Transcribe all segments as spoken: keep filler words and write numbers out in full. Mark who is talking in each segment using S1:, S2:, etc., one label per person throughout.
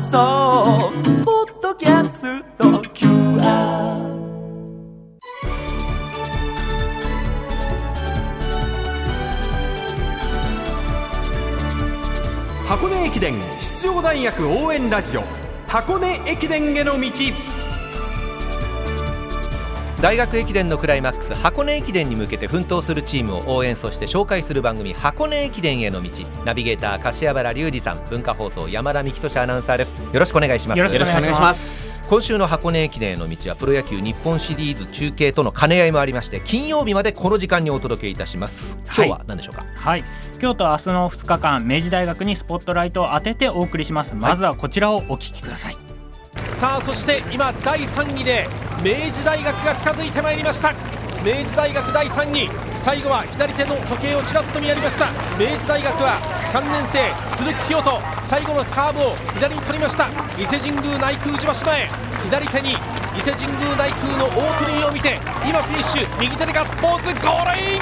S1: 送ポッドキャスト キューアール。 箱根駅伝出場大学応援ラジオ、箱根駅伝への道。
S2: 大学駅伝のクライマックス、箱根駅伝に向けて奮闘するチームを応援、そして紹介する番組、箱根駅伝への道。ナビゲーター柏原隆二さん、文化放送山田美希俊アナウンサーです。よろしくお願いします。
S3: よろしくお願いします。
S2: 今週の箱根駅伝への道はプロ野球日本シリーズ中継との兼ね合いもありまして、金曜日までこの時間にお届けいたします。今日は何でしょうか。
S3: はい、はい、今日と明日のふつかかん、明治大学にスポットライトを当ててお送りします。まずはこちらをお聞きください。
S4: さあ、そして今だいさんいで明治大学が近づいてまいりました。明治大学だいさんい、最後は左手の時計をちらっと見やりました。明治大学はさんねん生鈴木清人、最後のカーブを左に取りました。伊勢神宮内宮宇治橋前、左手に伊勢神宮内宮の大鳥居を見て今フィニッシュ、右手でガッツポーズ、ゴールイン。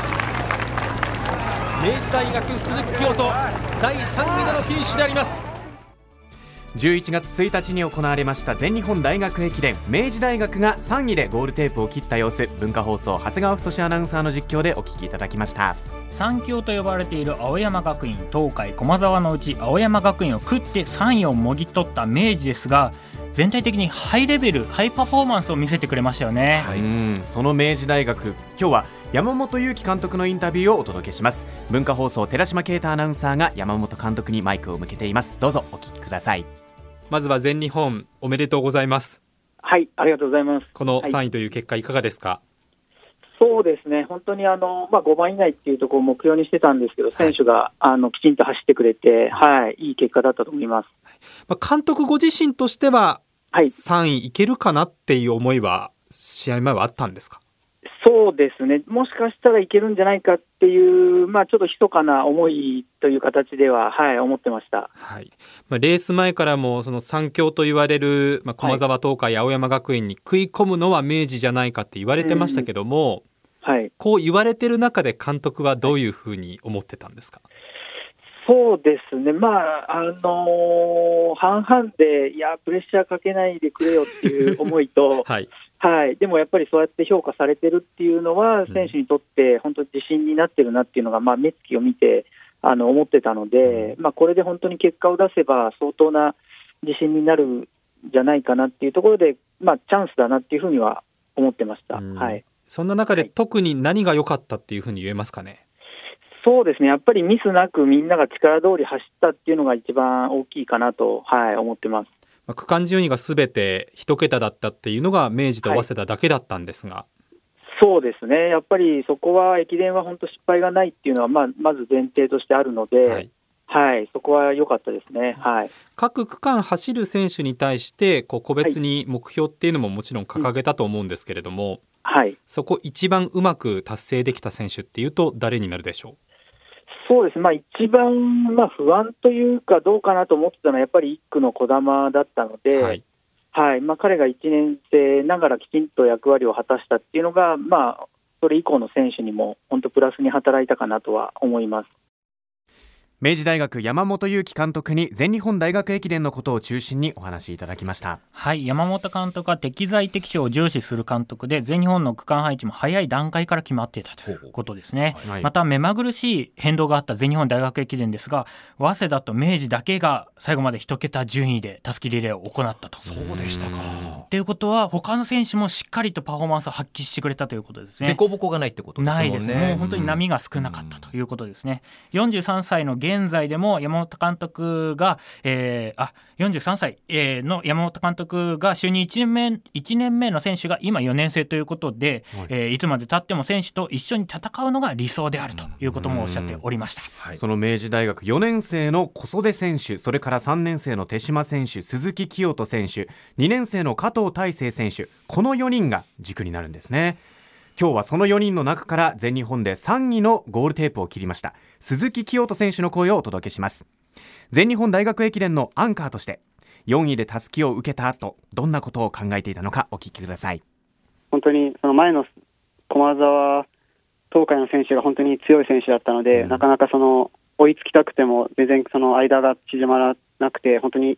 S4: 明治大学鈴木清人、だいさんいでのフィニッシュであります。
S5: じゅういちがつついたちに行われました全日本大学駅伝、明治大学がさんいでゴールテープを切った様子、文化放送長谷川太アナウンサーの実況でお聞きいただきました。
S3: 三強と呼ばれている青山学院、東海、駒澤のうち青山学院を食ってさんいをもぎ取った明治ですが、全体的にハイレベル、ハイパフォーマンスを見せてくれましたよね。
S5: はい、うんその明治大学、今日は山本裕樹監督のインタビューをお届けします。文化放送寺島啓太アナウンサーが山本監督にマイクを向けています。どうぞお聞きください。
S6: まずは全日本おめでとうございます。
S7: はい、ありがとうございます。
S6: このさんいという結果いかがですか。はい、
S7: そうですね、本当にあの、まあ、ごばん以内っていうところを目標にしてたんですけど、選手があのきちんと走ってくれて、はい、いい結果だったと思います。
S6: まあ、監督ご自身としては、
S7: はい、
S6: さんいいけるかなっていう思いは試合前はあったんですか。
S7: そうですね、もしかしたらいけるんじゃないかっていう、まあ、ちょっと密かな思いという形では、はい、思ってました。
S6: はい、まあ、レース前からもその三強と言われる、まあ、駒澤、東海、青山学院に食い込むのは明治じゃないかって言われてましたけども、
S7: うん、はい、こ
S6: う言われてる中で監督はどういうふうに思ってたんですか。
S7: そうですね、まああのー、半々で、いやプレッシャーかけないでくれよっていう思いと、はいはい、でもやっぱりそうやって評価されてるっていうのは、選手にとって本当に自信になってるなっていうのが、まあ、目つきを見てあの思ってたので、まあ、これで本当に結果を出せば相当な自信になるんじゃないかなっていうところで、まあ、チャンスだなっていうふうには思ってました。はい、
S6: そんな中で特に何が良かったっていうふうに言えますかね。
S7: そうですね、やっぱりミスなくみんなが力通り走ったっていうのが一番大きいかなと、はい、思ってます。
S6: 区間順位がすべて一桁だったっていうのが明治と早稲田だけだったんですが、はい、
S7: そうですね、やっぱりそこは駅伝は本当失敗がないっていうのは、まあ、まず前提としてあるので、はいはい、そこは良かったですね。はい、
S6: 各区間走る選手に対してこう個別に目標っていうのももちろん掲げたと思うんですけれども、うんはい、そこ一番うまく達成できた選手っていうと誰になるでしょう。
S7: そうですね、まあ、一番、まあ、不安というかどうかなと思ってたのはやっぱりいっ区の児玉だったので、はいはい、まあ、彼がいちねん生ながらきちんと役割を果たしたっていうのが、まあ、それ以降の選手にも本当プラスに働いたかなとは思います。
S5: 明治大学山本裕樹監督に全日本大学駅伝のことを中心にお話しいただきました。
S3: はい、山本監督は適材適所を重視する監督で、全日本の区間配置も早い段階から決まっていたということですね。はい、また目まぐるしい変動があった全日本大学駅伝ですが、早稲田と明治だけが最後まで一桁順位でたすきリレーを行ったと。
S2: そうでしたか。
S3: ということは他の選手もしっかりとパフォーマンスを発揮してくれたということですね。
S2: デコボコがないってことですね。
S3: ないですね。もう本当に波が少なかったということですね。よんじゅうさんさいの現在でも山本監督が、えー、あよんじゅうさんさいの山本監督が就任いちねんめ、いちねんめの選手が今よねん生ということで、はいえー、いつまでたっても選手と一緒に戦うのが理想であるということもおっしゃっておりました。
S5: はい、その明治大学よねん生の小袖選手、それからさんねん生の手島選手、鈴木清人選手、にねん生の加藤大成選手、このよにんが軸になるんですね。今日はそのよにんの中から全日本でさんいのゴールテープを切りました鈴木清人選手の声をお届けします。全日本大学駅伝のアンカーとしてよんいでたすきを受けた後、どんなことを考えていたのかお聞きください。
S8: 本当にその前の駒澤東海の選手が本当に強い選手だったので、うん、なかなかその追いつきたくても全然その間が縮まらなくて、本当に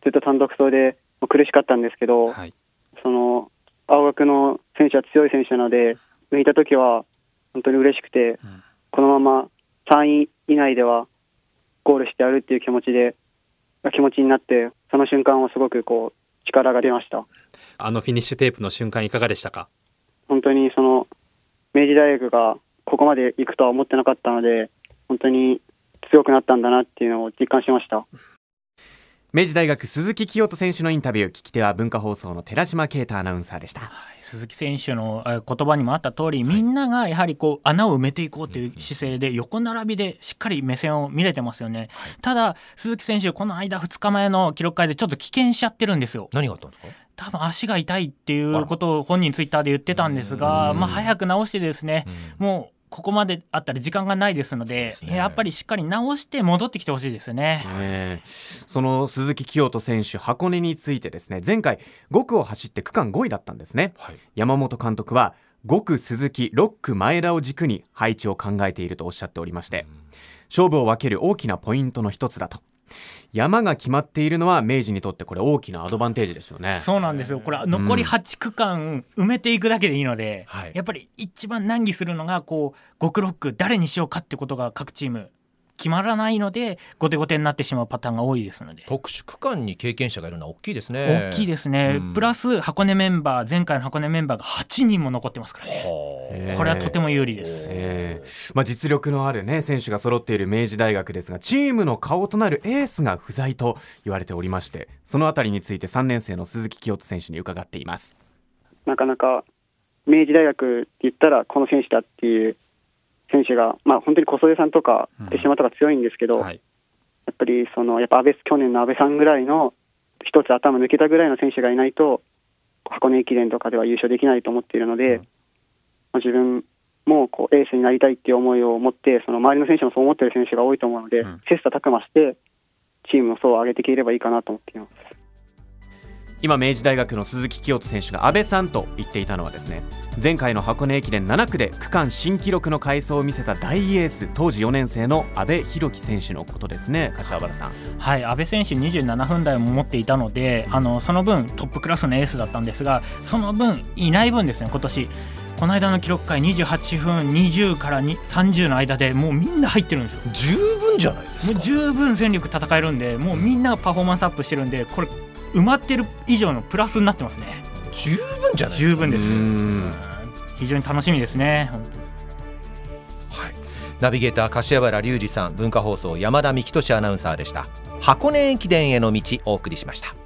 S8: ずっと単独走で苦しかったんですけど、はい、その青学の選手は強い選手なので、抜いたときは本当に嬉しくて、うん、このままさんい以内ではゴールしてやるっていう気持ちで気持ちになって、その瞬間はすごくこう力が出ました。
S6: あのフィニッシュテープの瞬間いかがでしたか？
S8: 本当にその明治大学がここまで行くとは思ってなかったので、本当に強くなったんだなっていうのを実感しました。
S5: 明治大学鈴木清人選手のインタビュー、聞き手は文化放送の寺島啓太アナウンサーでした。はい、
S3: 鈴木選手の言葉にもあった通り、みんながやはりこう穴を埋めていこうという姿勢で横並びでしっかり目線を見れてますよね。はい、ただ鈴木選手、この間ふつかまえの記録会でちょっと棄権しちゃってるんですよ。
S2: 何があったんですか？
S3: 多分足が痛いっていうことを本人ツイッターで言ってたんですが、まあ、早く治してですね、もうここまであったら時間がないですの で, で、ね、やっぱりしっかり治して戻ってきてほしいですね。
S5: ね、その鈴木清人選手、箱根についてですね、前回ご区を走って区間ごいだったんですね。はい、山本監督はご区鈴木、ろっ区前田を軸に配置を考えているとおっしゃっておりまして、勝負を分ける大きなポイントの一つだと。山が決まっているのは明治にとってこれ大きなアドバンテージですよね。
S3: そうなんですよ。これ残りはち区間埋めていくだけでいいので、うん、やっぱり一番難儀するのがこうご区ろっ区誰にしようかってことが各チーム決まらないので、後手後手になってしまうパターンが多いですので、
S2: 特殊区間に経験者がいるのは大きいですね。
S3: 大きいですね、うん、プラス箱根メンバー、前回の箱根メンバーがはちにんも残ってますからね。これはとても有利です。
S5: えーまあ、実力のある、ね、選手が揃っている明治大学ですが、チームの顔となるエースが不在と言われておりまして、そのあたりについてさんねん生の鈴木清人選手に伺っています。
S8: なかなか明治大学って言ったらこの選手だっていう選手が、まあ、本当に小袖さんとか手島とか強いんですけど、うんはい、やっぱりそのやっぱ安倍去年の安倍さんぐらいの一つ頭抜けたぐらいの選手がいないと箱根駅伝とかでは優勝できないと思っているので、うんまあ、自分もこうエースになりたいっていう思いを持って、その周りの選手もそう思っている選手が多いと思うので、うん、切磋琢磨してチームの層を上げていければいいかなと思っています。
S5: 今明治大学の鈴木清人選手が安倍さんと言っていたのはですね、前回の箱根駅伝なな区で区間新記録の快走を見せた大エース、当時よねん生の阿部裕樹選手のことですね。柏原さん。
S3: はい、阿部選手にじゅうななふん台も持っていたので、あのその分トップクラスのエースだったんですが、その分いない分ですね、今年この間の記録会にじゅうはちふんにじゅうからさんじゅうの間でもうみんな入ってるんですよ。
S2: 十分じゃないですか。
S3: もう十分戦力戦えるんで、もうみんなパフォーマンスアップしてるんで、これ埋まってる以上のプラスになってますね。
S2: 十分じゃないですか。
S3: 十分です。うん非常に楽しみですね。
S2: はい、ナビゲーター柏原隆二さん、文化放送山田幹俊アナウンサーでした。箱根駅伝への道お送りしました。